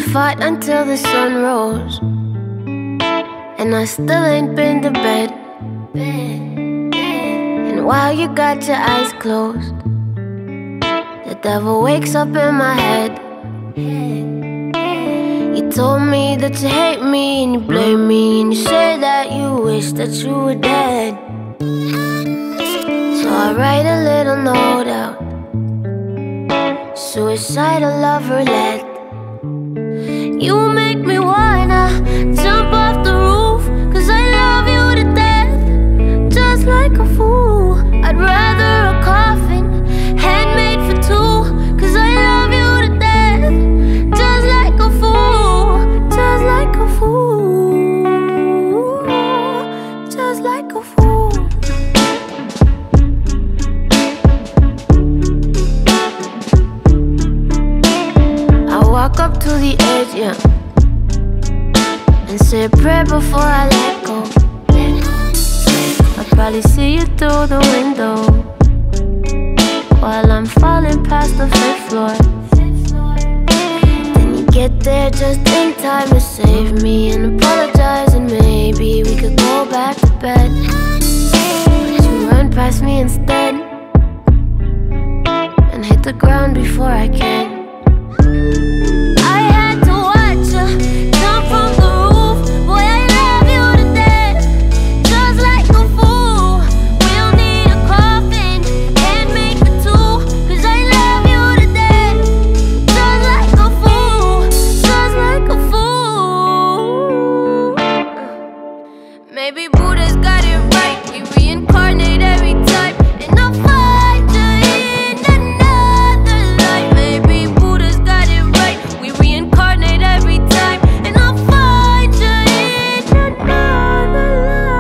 fought until the sun rose, and I still ain't been to bed. And while you got your eyes closed, the devil wakes up in my head. You told me that you hate me and you blame me, and you say that you wish that you were dead. So I write a little note out, suicidal love roulette. You make me wanna jump off the roof, 'cause I love you to death, just like a fool. I'd rather a coffin, handmade for two, 'cause I love you to death, just like a fool, just like a fool, just like a fool. Walk up to the edge, yeah, and say a prayer before I let go. I'll probably see you through the window while I'm falling past the 5th floor. Then you get there just in time to save me and apologize, and maybe we could go back to bed. But you run past me instead and hit the ground before I can. Maybe Buddha's got it right, we reincarnate every time, and I'll find you in another life. Maybe Buddha's got it right, we reincarnate every time, and I'll find you in another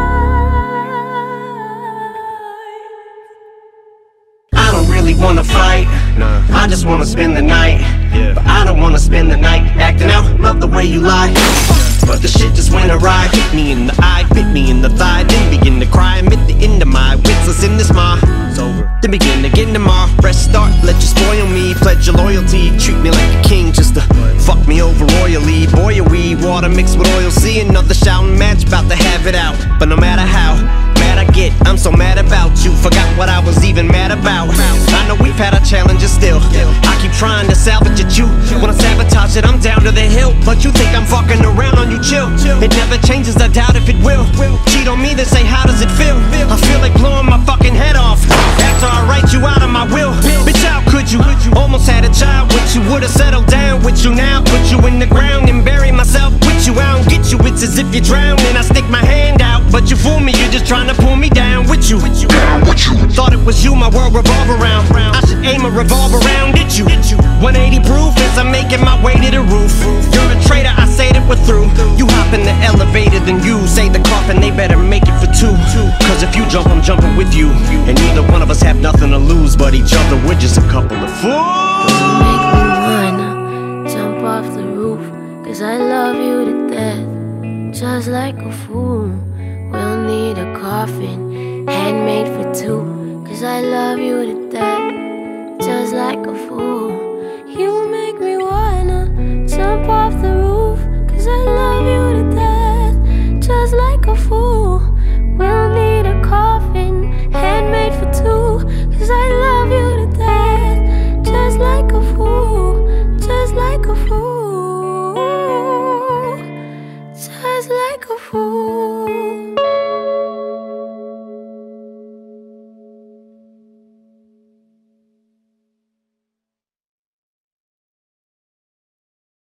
life. I don't really wanna fight, I just wanna spend the night. But I don't wanna spend the night acting out, love the way you lie. But the shit just went awry. Hit me in the eye, bit me in the thigh, then begin to cry. I'm at the end of my wits, listen this ma. It's over. Then begin again tomorrow. Fresh start, let you spoil me. Pledge your loyalty, treat me like a king, just to fuck me over royally. Boy, are we water mixed with oil. See another shouting match, about to have it out. But no matter how mad I get, I'm so mad about you. Forgot what I was even mad about. I know we've had our challenges still. I keep trying to salvage at you. When I sabotage it, I'm down to the hill. But you think I'm fucking around on you, chill. It never changes, I doubt if it will. Cheat on me, then say how does it feel? I feel like blowing my fucking head off after I write you out of my will. Bitch, how could you? Almost had a child with you. Would've settled down with you now. Put you in the ground and bury myself with you. I don't get you, it's as if you're drowning. I stick my hand out, but you fool me, you're just trying to pull me down with you. Thought it was you my world revolve around. I should aim a revolver around at you. 180 proof as I'm making my way to the roof. You're a traitor, I say that we're through. You hop in the elevator, then you say the coffin, they better make it for two. 'Cause if you jump, I'm jumping with you. And neither one of us have nothing to lose but each other. We're just a couple of fools. You make me wanna jump off the roof, 'cause I love you to death, just like a fool. We'll need a coffin, handmade for two, 'cause I love you to death, just like a fool. You make me wanna jump off the roof, 'cause I love you to death, just like a fool. We'll need a coffin, handmade for two, 'cause I love you to death, just like a fool, just like a fool, just like a fool.